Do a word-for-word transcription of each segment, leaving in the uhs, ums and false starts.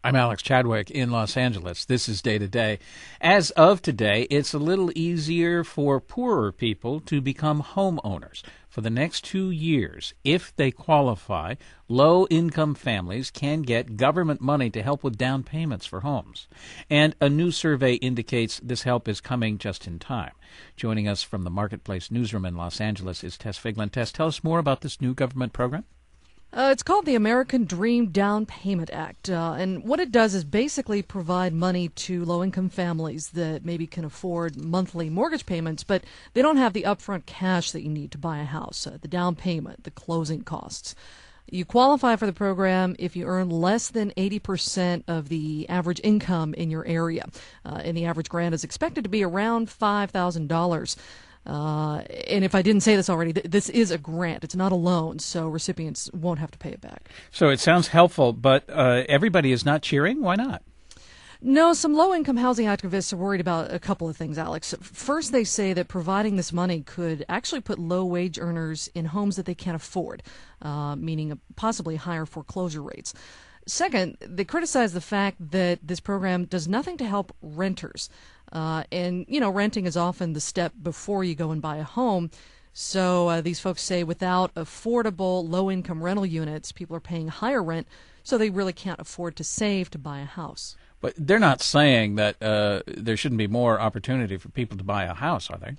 I'm Alex Chadwick in Los Angeles. This is Day to Day. As of today, it's a little easier for poorer people to become homeowners. For the next two years, if they qualify, low-income families can get government money to help with down payments for homes. And a new survey indicates this help is coming just in time. Joining us from the Marketplace newsroom in Los Angeles is Tess Figlen. Tess, tell us more about this new government program. Uh, it's called the American Dream Down Payment Act, uh, and what it does is basically provide money to low-income families that maybe can afford monthly mortgage payments, but they don't have the upfront cash that you need to buy a house, uh, the down payment, the closing costs. You qualify for the program if you earn less than eighty percent of the average income in your area, uh, and the average grant is expected to be around five thousand dollars. Uh, and if I didn't say this already, th- this is a grant. It's not a loan, so recipients won't have to pay it back. So it sounds helpful, but uh, everybody is not cheering? Why not? No, some low-income housing activists are worried about a couple of things, Alex. First, they say that providing this money could actually put low-wage earners in homes that they can't afford, uh, meaning possibly higher foreclosure rates. Second, they criticize the fact that this program does nothing to help renters. Uh, and, you know, renting is often the step before you go and buy a home. So uh, these folks say without affordable low-income rental units, people are paying higher rent, so they really can't afford to save to buy a house. But they're not saying that uh, there shouldn't be more opportunity for people to buy a house, are they?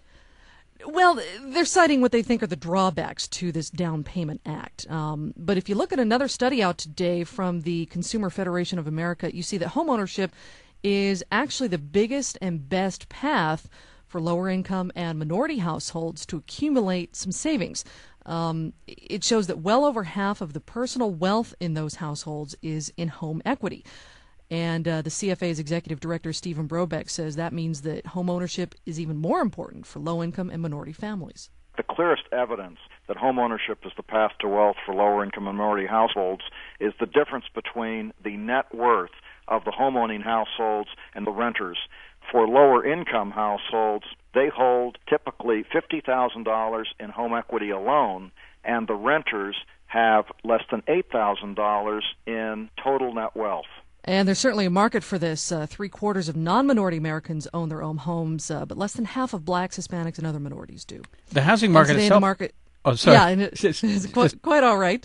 Well, they're citing what they think are the drawbacks to this Down Payment Act. Um, but if you look at another study out today from the Consumer Federation of America, you see that homeownership is actually the biggest and best path for lower income and minority households to accumulate some savings. Um, it shows that well over half of the personal wealth in those households is in home equity. And uh, the C F A's executive director, Stephen Brobeck, says that means that home ownership is even more important for low-income and minority families. The clearest evidence that home ownership is the path to wealth for lower-income and minority households is the difference between the net worth of the homeowning households and the renters. For lower-income households, they hold typically fifty thousand dollars in home equity alone, and the renters have less than eight thousand dollars in total net wealth. And there's certainly a market for this. Uh, three quarters of non-minority Americans own their own homes, uh, but less than half of blacks, Hispanics, and other minorities do. The housing market today itself. The market, oh, sorry. Yeah, and it, it's quite, quite all right.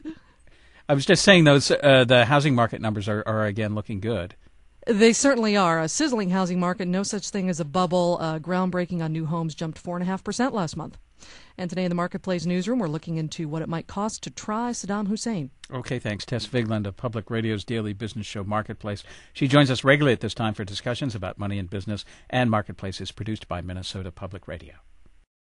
I was just saying those uh, the housing market numbers are, are again looking good. They certainly are. A sizzling housing market, no such thing as a bubble. Uh, groundbreaking on new homes jumped four point five percent last month. And today in the Marketplace newsroom, we're looking into what it might cost to try Saddam Hussein. Okay, thanks. Tess Figlen of Public Radio's daily business show Marketplace. She joins us regularly at this time for discussions about money and business, and Marketplace is produced by Minnesota Public Radio.